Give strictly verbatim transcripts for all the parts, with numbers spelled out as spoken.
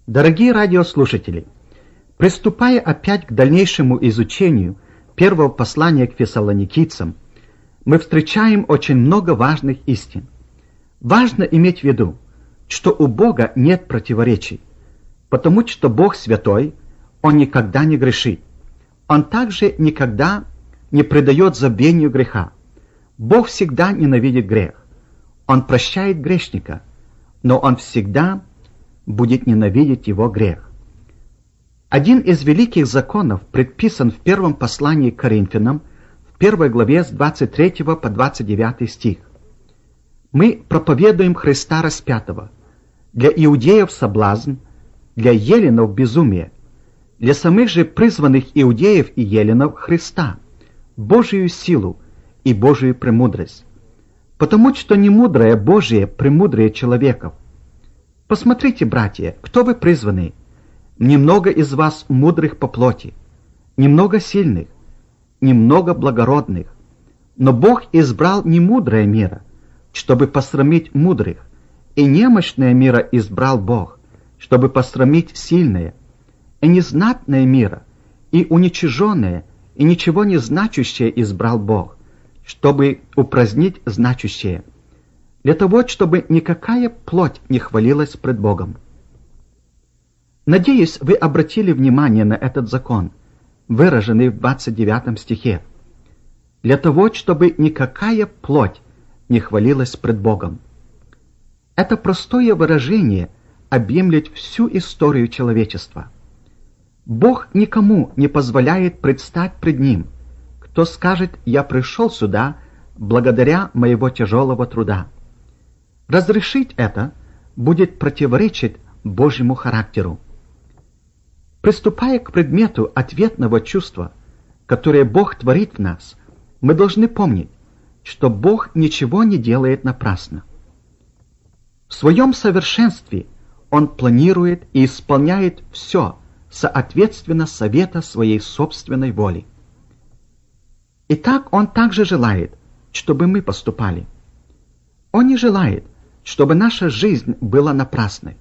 Дорогие радиослушатели, приступая опять к дальнейшему изучению первого послания к фессалоникийцам, мы встречаем очень много важных истин. Важно иметь в виду, что у Бога нет противоречий, потому что Бог святой, Он никогда не грешит. Он также никогда не предает забвению греха. Бог всегда ненавидит грех. Он прощает грешника, но Он всегда будет ненавидеть его грех. Один из великих законов предписан в первом послании к Коринфянам, в первой главе с двадцать третьего по двадцать девятый стих. Мы проповедуем Христа распятого. Для иудеев соблазн, для еленов безумие, для самих же призванных иудеев и еленов Христа, Божию силу и Божию премудрость. Потому что не мудрое Божие премудрее человеков. Посмотрите, братья, кто вы призваны? Немного из вас мудрых по плоти, немного сильных, немного благородных. Но Бог избрал не мудрое мира, чтобы посрамить мудрых, и немощное мира избрал Бог, чтобы посрамить сильное, и незнатное мира, и уничиженное, и ничего не значащее избрал Бог, чтобы упразднить значащее, для того, чтобы никакая плоть не хвалилась пред Богом. Надеюсь, вы обратили внимание на этот закон, выраженный в двадцать девятом стихе. Для того, чтобы никакая плоть не хвалилась пред Богом. Это простое выражение объемлет всю историю человечества. Бог никому не позволяет предстать пред Ним, кто скажет: «Я пришел сюда благодаря моего тяжелого труда». Разрешить это будет противоречить Божьему характеру. Приступая к предмету ответного чувства, которое Бог творит в нас, мы должны помнить, что Бог ничего не делает напрасно. В своем совершенстве Он планирует и исполняет все соответственно совета своей собственной воли. Итак, Он также желает, чтобы мы поступали. Он не желает, чтобы наша жизнь была напрасной.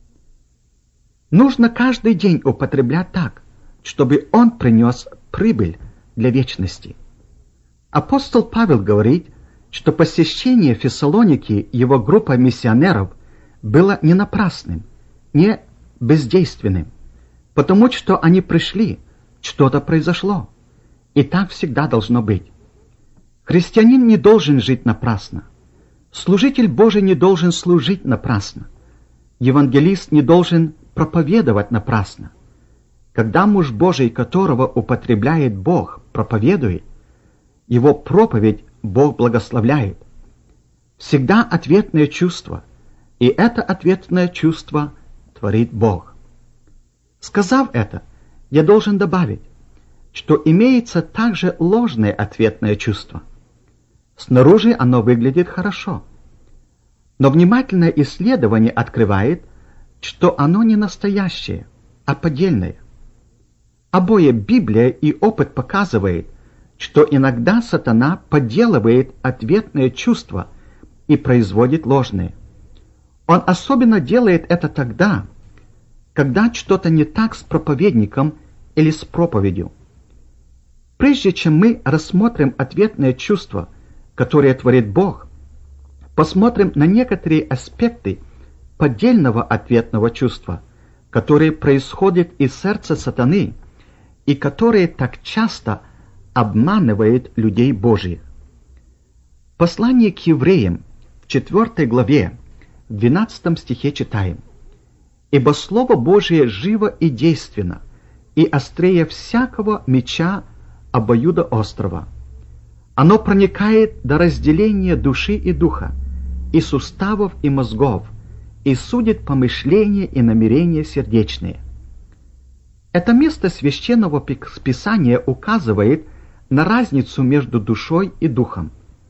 Нужно каждый день употреблять так, чтобы он принес прибыль для вечности. Апостол Павел говорит, что посещение Фессалоники его группой миссионеров было не напрасным, не бездейственным, потому что они пришли, что-то произошло, и так всегда должно быть. Христианин не должен жить напрасно. Служитель Божий не должен служить напрасно. Евангелист не должен проповедовать напрасно. Когда муж Божий, которого употребляет Бог, проповедует, его проповедь Бог благословляет. Всегда ответное чувство, и это ответное чувство творит Бог. Сказав это, я должен добавить, что имеется также ложное ответное чувство. Снаружи оно выглядит хорошо, но внимательное исследование открывает, что оно не настоящее, а поддельное. Обои Библия и опыт показывает, что иногда сатана подделывает ответное чувство и производит ложное. Он особенно делает это тогда, когда что-то не так с проповедником или с проповедью. Прежде чем мы рассмотрим ответное чувство, которое творит Бог, посмотрим на некоторые аспекты поддельного ответного чувства, которые происходят из сердца сатаны и которые так часто обманывают людей Божьих. Послание к евреям в четвёртой главе, в двенадцатом стихе читаем: «Ибо Слово Божие живо и действенно, и острее всякого меча обоюдоострого. Оно проникает до разделения души и духа, и суставов, и мозгов, и судит помышления и намерения сердечные». Это место Священного Писания указывает на разницу между душой и духом.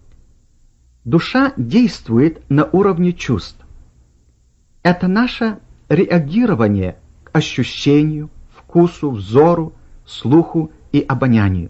Душа действует на уровне чувств. Это наше реагирование к ощущению, вкусу, взору, слуху и обонянию.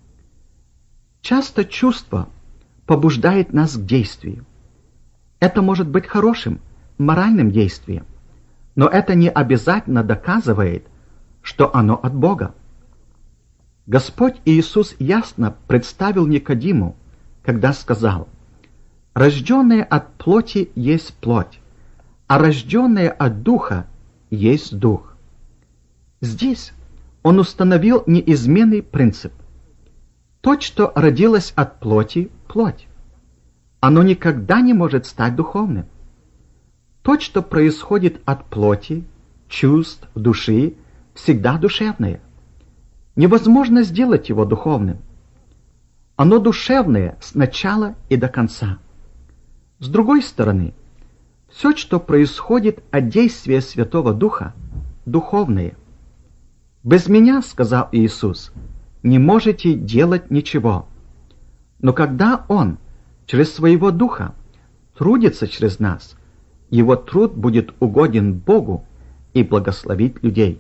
Часто чувство побуждает нас к действию. Это может быть хорошим, моральным действием, Но это не обязательно доказывает, что оно от Бога. Господь Иисус ясно представил Никодиму, когда сказал: «Рожденное от плоти есть плоть, а рожденное от духа есть дух». Здесь он установил неизменный принцип. То, что родилось от плоти, плоть. Оно никогда не может стать духовным. То, что происходит от плоти, чувств, души, всегда душевное. Невозможно сделать его духовным. Оно душевное с начала и до конца. С другой стороны, все, что происходит от действия Святого Духа, духовное. «Без меня, — сказал Иисус, — не можете делать ничего». Но когда Он через Своего Духа трудится через нас, Его труд будет угоден Богу и благословит людей.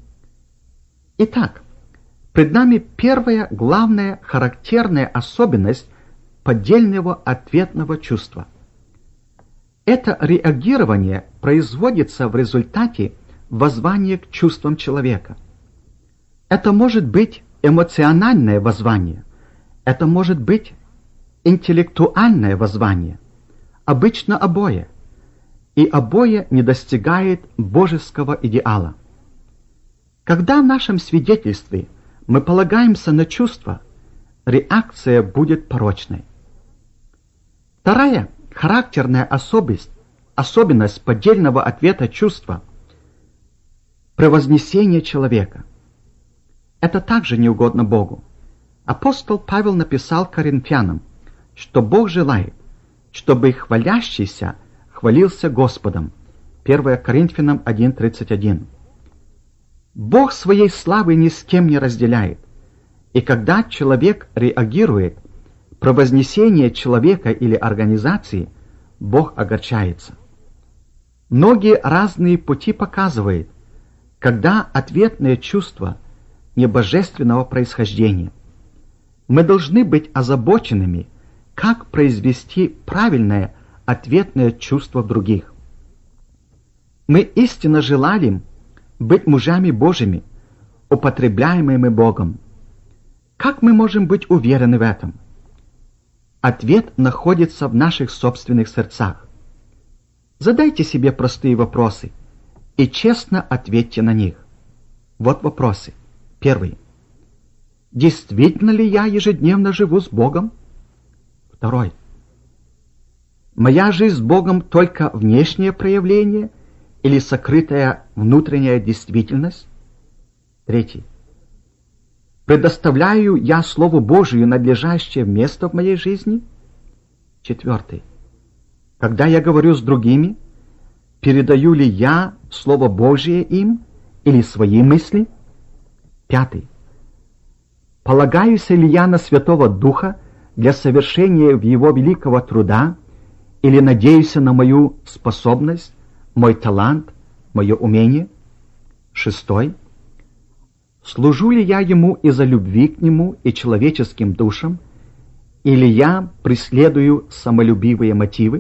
Итак, пред нами первая главная характерная особенность поддельного ответного чувства. Это реагирование производится в результате воззвания к чувствам человека. Это может быть эмоциональное воззвание, это может быть интеллектуальное воззвание, обычно обои, и обои не достигает божеского идеала. Когда в нашем свидетельстве мы полагаемся на чувства, реакция будет порочной. Вторая характерная особенность, особенность поддельного ответа чувства – превознесение человека. Это также неугодно Богу. Апостол Павел написал Коринфянам, что Бог желает, чтобы хвалящийся хвалился Господом. первое Коринфянам один тридцать один. Бог своей славы ни с кем не разделяет, и когда человек реагирует про вознесение человека или организации, Бог огорчается. Многие разные пути показывают, когда ответное чувство небожественного происхождения. Мы должны быть озабоченными, как произвести правильное ответное чувство в других. Мы истинно желали быть мужами Божьими, употребляемыми Богом. Как мы можем быть уверены в этом? Ответ находится в наших собственных сердцах. Задайте себе простые вопросы и честно ответьте на них. Вот вопросы. Первый. Действительно ли я ежедневно живу с Богом? Второй. Моя жизнь с Богом только внешнее проявление или сокрытая внутренняя действительность? Третий. Предоставляю я Слову Божию надлежащее место в моей жизни? Четвертый. Когда я говорю с другими, передаю ли я Слово Божие им или свои мысли? Пятый. Полагаюсь ли я на Святого Духа для совершения Его великого труда или надеюсь на мою способность, мой талант, мое умение? Шестой. Служу ли я Ему из-за любви к Нему и человеческим душам, или я преследую самолюбивые мотивы?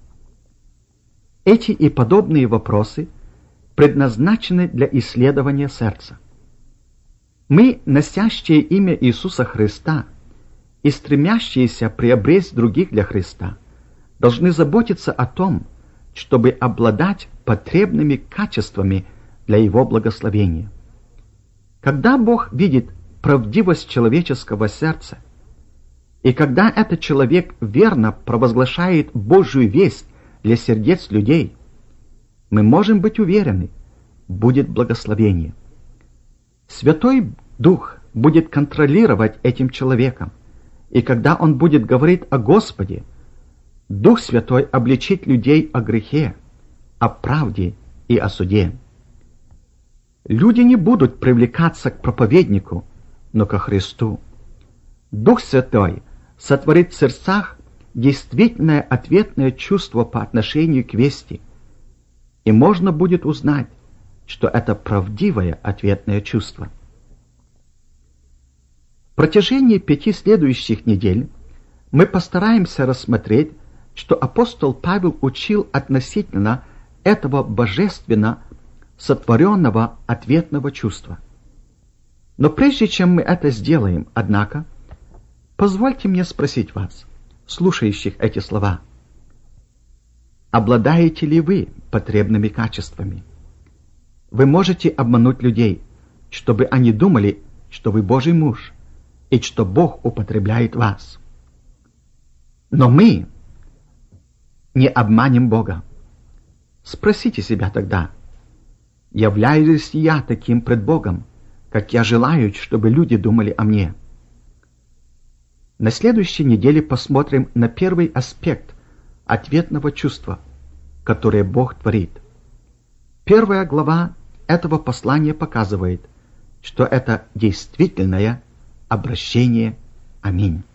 Эти и подобные вопросы предназначены для исследования сердца. Мы, носящие имя Иисуса Христа и стремящиеся приобрести других для Христа, должны заботиться о том, чтобы обладать потребными качествами для Его благословения. Когда Бог видит правдивость человеческого сердца, и когда этот человек верно провозглашает Божью весть для сердец людей, мы можем быть уверены, будет благословение. Святой Дух будет контролировать этим человеком, и когда он будет говорить о Господе, Дух Святой обличит людей о грехе, о правде и о суде. Люди не будут привлекаться к проповеднику, но ко Христу. Дух Святой сотворит в сердцах действительное ответное чувство по отношению к вести, и можно будет узнать, что это правдивое ответное чувство. В протяжении пяти следующих недель мы постараемся рассмотреть, что апостол Павел учил относительно этого божественно сотворенного ответного чувства. Но прежде чем мы это сделаем, однако, позвольте мне спросить вас, слушающих эти слова, обладаете ли вы потребными качествами? Вы можете обмануть людей, чтобы они думали, что вы Божий муж, и что Бог употребляет вас. Но мы не обманем Бога. Спросите себя тогда, являюсь ли я таким пред Богом, как я желаю, чтобы люди думали о мне? На следующей неделе посмотрим на первый аспект ответного чувства, которое Бог творит. Первая глава этого послания показывает, что это действительное обращение. Аминь.